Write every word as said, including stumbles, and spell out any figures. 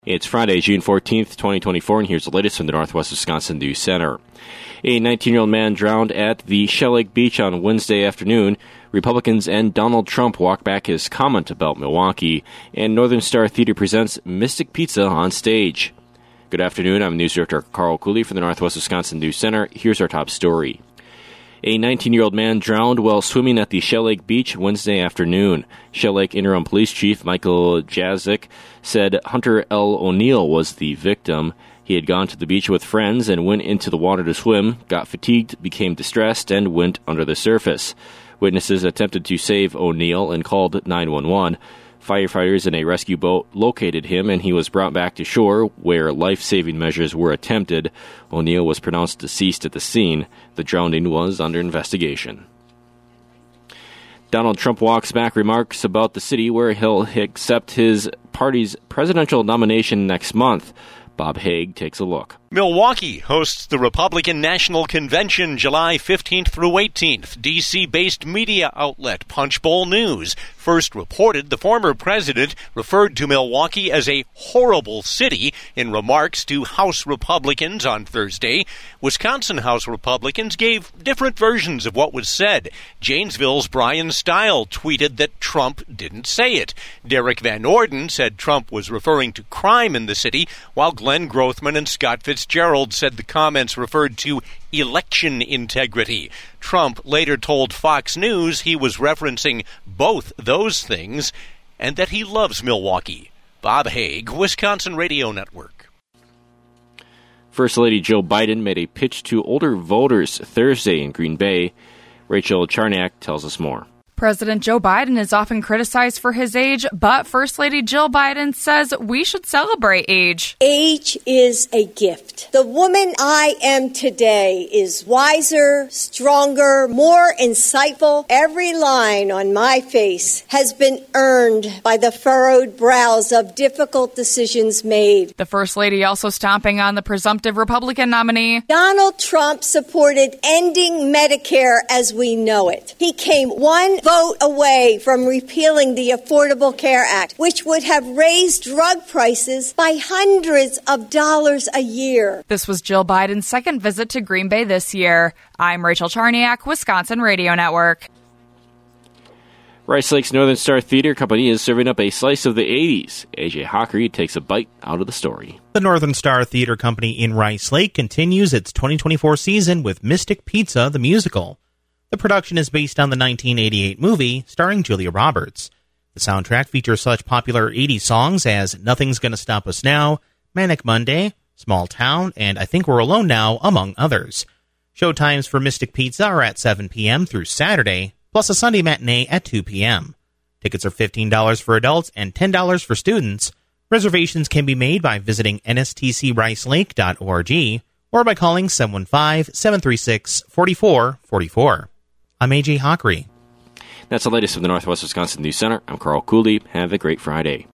It's Friday, June fourteenth, twenty twenty-four, and here's the latest from the Northwest Wisconsin News Center. A nineteen-year-old man drowned at the Shell Lake Beach on Wednesday afternoon. Republicans and Donald Trump walk back his comment about Milwaukee, and Northern Star Theater presents Mystic Pizza on stage. Good afternoon, I'm News Director Carl Cooley from the Northwest Wisconsin News Center. Here's our top story. A nineteen-year-old man drowned while swimming at the Shell Lake Beach Wednesday afternoon. Shell Lake Interim Police Chief Michael Jazik said Hunter L. O'Neill was the victim. He had gone to the beach with friends and went into the water to swim, got fatigued, became distressed, and went under the surface. Witnesses attempted to save O'Neill and called nine one one. Firefighters in a rescue boat located him, and he was brought back to shore, where life-saving measures were attempted. O'Neill was pronounced deceased at the scene. The drowning was under investigation. Donald Trump walks back remarks about the city where he'll accept his party's presidential nomination next month. Bob Haig takes a look. Milwaukee hosts the Republican National Convention July fifteenth through eighteenth. D C-based media outlet Punchbowl News first reported the former president referred to Milwaukee as a horrible city in remarks to House Republicans on Thursday. Wisconsin House Republicans gave different versions of what was said. Janesville's Brian Stile tweeted that Trump didn't say it. Derek Van Orden said Trump was referring to crime in the city, while Glenn Grothman and Scott Fitzgerald said the comments referred to election integrity. Trump later told Fox News he was referencing both those things and that he loves Milwaukee. Bob Haig, Wisconsin Radio Network. First Lady Jill Biden made a pitch to older voters Thursday in Green Bay. Rachel Charniak tells us more. President Joe Biden is often criticized for his age, but First Lady Jill Biden says we should celebrate age. Age is a gift. The woman I am today is wiser, stronger, more insightful. Every line on my face has been earned by the furrowed brows of difficult decisions made. The First Lady also stomping on the presumptive Republican nominee. Donald Trump supported ending Medicare as we know it. He came one vote away from repealing the Affordable Care Act, which would have raised drug prices by hundreds of dollars a year. This was Jill Biden's second visit to Green Bay this year. I'm Rachel Charniak, Wisconsin Radio Network. Rice Lake's Northern Star Theater Company is serving up a slice of the eighties. A J Hockery takes a bite out of the story. The Northern Star Theater Company in Rice Lake continues its twenty twenty-four season with Mystic Pizza, the musical. The production is based on the nineteen eighty-eight movie starring Julia Roberts. The soundtrack features such popular eighties songs as Nothing's Gonna Stop Us Now, Manic Monday, Small Town, and I Think We're Alone Now, among others. Showtimes for Mystic Pizza are at seven p.m. through Saturday, plus a Sunday matinee at two p.m. Tickets are fifteen dollars for adults and ten dollars for students. Reservations can be made by visiting n s t c rice lake dot org or by calling seven one five, seven three six, four four four four. I'm A J Hockery. That's the latest from the Northwest Wisconsin News Center. I'm Carl Cooley. Have a great Friday.